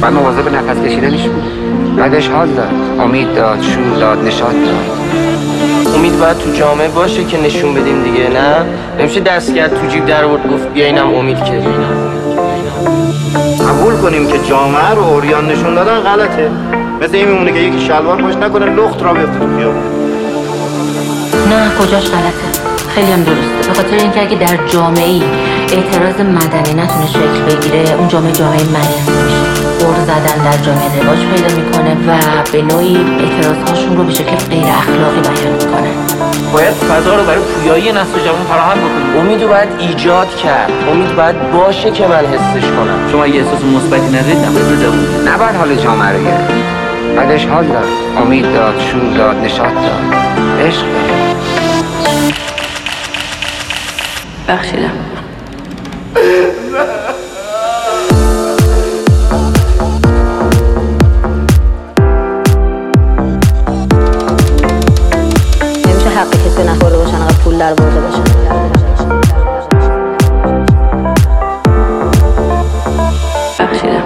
بعد مواظب نفس کشیدنش بود. بعدش حال داد، امید داد، شور داد، نشاط داد. امید باید تو جامعه باشه که نشون بدیم دیگه، نه؟ نمیشه دست کرد تو جیب در آورد گفت بیا اینم امید که قبول کنیم که جامعه رو عریان نشون دادن غلطه. مثل این میمونه که یکی شلوار پاش نکنه لخت را بیفته تو خیابون. نه کجاش غلطه؟ خیلی هم درسته. به خاطر اینکه اگه در جامعه‌ای اعتراض مدنی نتونه شکل بگیره، اون جامعه مریض میشه. قور زدن در جامعه رواج پیدا میکنه و به نوعی اعتراضهاشون رو به شکل غیر اخلاقی بیان میکنه. باید فضا رو برای پویایی نسل جوان فراهم بکنیم. امیدو باید ایجاد کرد. امید باید باشه که من حسش کنم. شما یه احساس مثبتی ندارید نباید بزنید. نباید حال جامعه رو گرفت. بعدش حال داد، امید داد، شور داد، نشاط داد، عشق داد. بخشیدم. نمیشه حق کسی نخورده باشن اقدر پول در برده باشن. بخشیدم.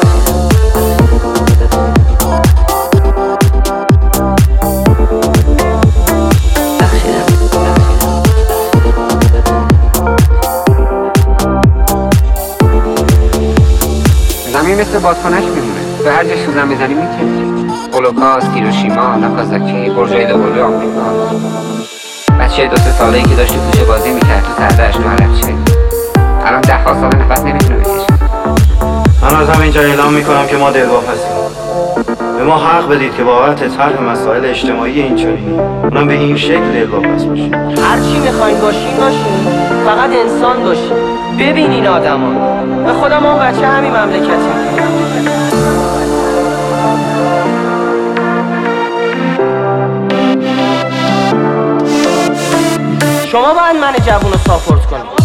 زمین مثل بادکنک میمونه. به هر جا سوزن بزنی میتونی. هولوکاست، هیروشیما، ناکازاکی، برجای دوقلوی آمریکا. بچه 2-3 ساله‌ای که داشت تو کوچه بازی میکرد تو سرده‌اش تو حلبچه. الان 10 سال نفس نمیتونه بکشه. من از همینجا اعلام میکنم که ما دلواپس هستیم. به ما حق بدید که بابت طرح مسائل اجتماعی اینچنینی اونم به این شکل دلواپس باشیم. هر چی میخواین باشین فقط انسان باشین. ببینین آدما. به خودم اون بچه همین مملکتی. شما باید من جوون رو ساپورت کنید.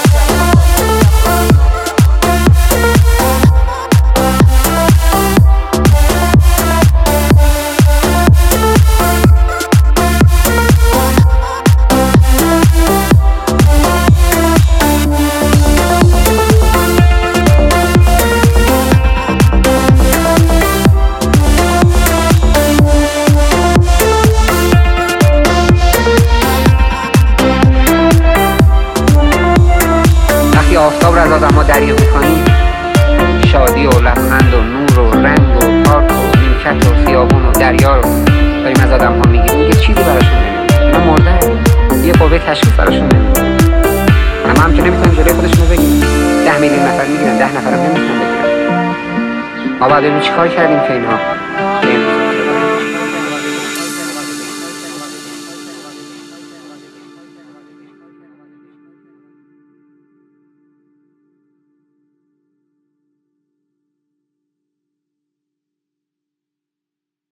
آفتاب رو از آدم ها دریافت می‌کنیم، شادی و لبخند و نور و رنگ و پارک و نیمکت و خیابون و دریا رو داریم از آدم ها میگیریم. یه چیزی براشون نمیدونیم. اینا مردن. یه قوه تشخیص براشون نمیدونیم. اما هم که نمیتونن جلوی خودشون رو بگیرن. 10 میلیون نفر میگیرن، 10 نفر هم نمیتونن بگیرن. ما باید ببینیم چی کار کردیم که اینها